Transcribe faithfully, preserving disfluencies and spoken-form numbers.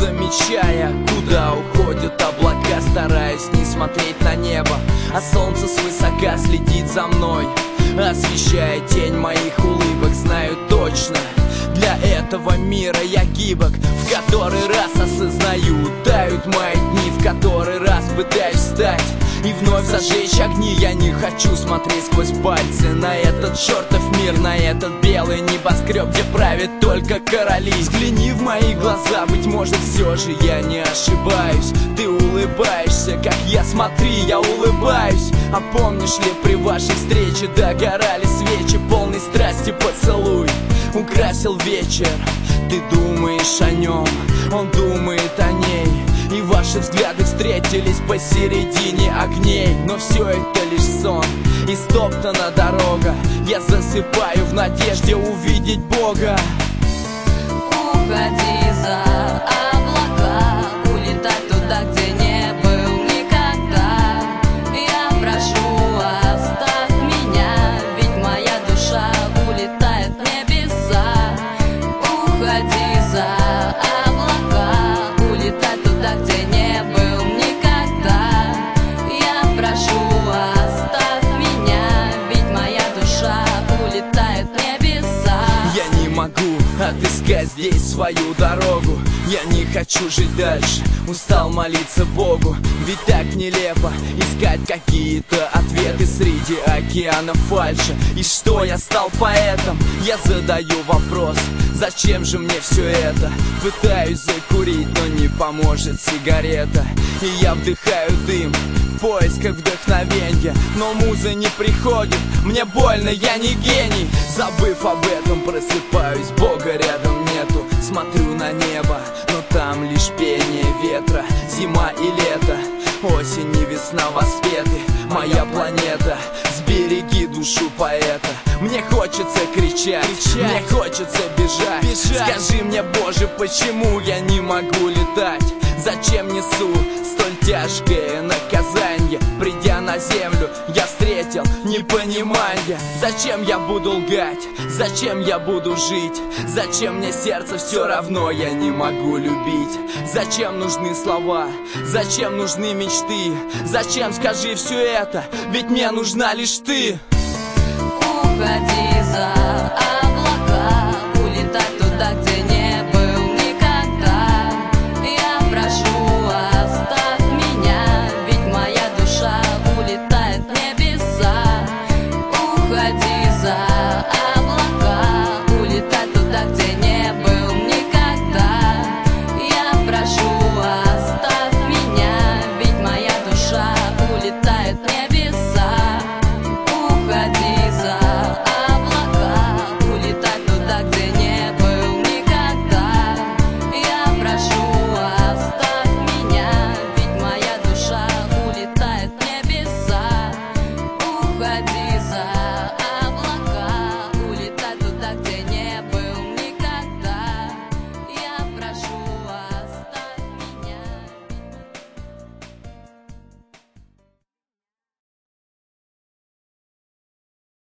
замечая, куда уходят облака. Стараюсь не смотреть на небо, а солнце свысока следит за мной, освещая тень моих улыбок. Знаю точно, для этого мира я гибок. В который раз осознаю, тают мои дни, в который раз пытаюсь встать и вновь зажечь огни. Я не хочу смотреть сквозь пальцы на этот чертов мир, на этот белый небоскреб, где правят только короли. Взгляни в мои глаза, быть может все же я не ошибаюсь. Ты улыбаешься, как я, смотри, я улыбаюсь. А помнишь ли, при вашей встрече догорали свечи, полный страсти поцелуй украсил вечер. Ты думаешь о нем, он думает о ней, и ваши взгляды встретились посередине огней. Но все это лишь сон, и стоптана дорога. Я засыпаю в надежде увидеть Бога. Уходи за облака, улетай туда, где не был никогда. Я прошу, оставь меня, ведь моя душа улетает в небеса. Уходи за облака, улетай туда, где не был никогда. Я прошу, оставь меня, ведь моя душа улетает в небеса. Я не могу отыскать здесь свою дорогу, я не хочу жить дальше, устал молиться Богу. Ведь так нелепо искать какие-то ответы среди океана фальши. И что, я стал поэтом? Я задаю вопрос, зачем же мне все это? Пытаюсь закурить, но не поможет сигарета. И я вдыхаю дым в поисках вдохновенья, но муза не приходит, мне больно, я не гений. Забыв об этом, просыпаюсь, Бога рядом нету. Смотрю на небо, но там лишь пение ветра. Зима и лето, осень и весна воспеты. Моя планета, сбереги душу поэта. Мне хочется кричать, кричать. Мне хочется бежать. бежать Скажи мне, Боже, почему я не могу летать? Зачем несу столь тяжкое наказание? Придя на землю, я встретил непонимание. Зачем я буду лгать? Зачем я буду жить? Зачем мне сердце все равно я не могу любить? Зачем нужны слова? Зачем нужны мечты? Зачем, скажи, все это? Ведь мне нужна лишь ты. Уходи за облака, улетай туда, где